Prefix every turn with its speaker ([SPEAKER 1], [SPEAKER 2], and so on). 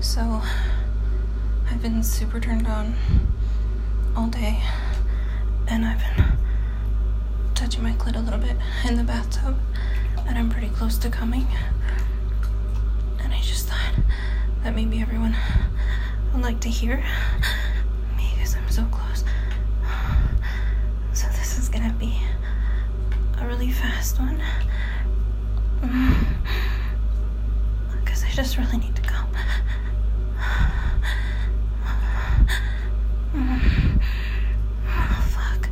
[SPEAKER 1] So, I've been super turned on all day, and I've been touching my clit a little bit in the bathtub, and I'm pretty close to coming. And I just thought that maybe everyone would like to hear me because I'm so close. So this is gonna be a really fast one. Because I just really need to go. Oh, fuck.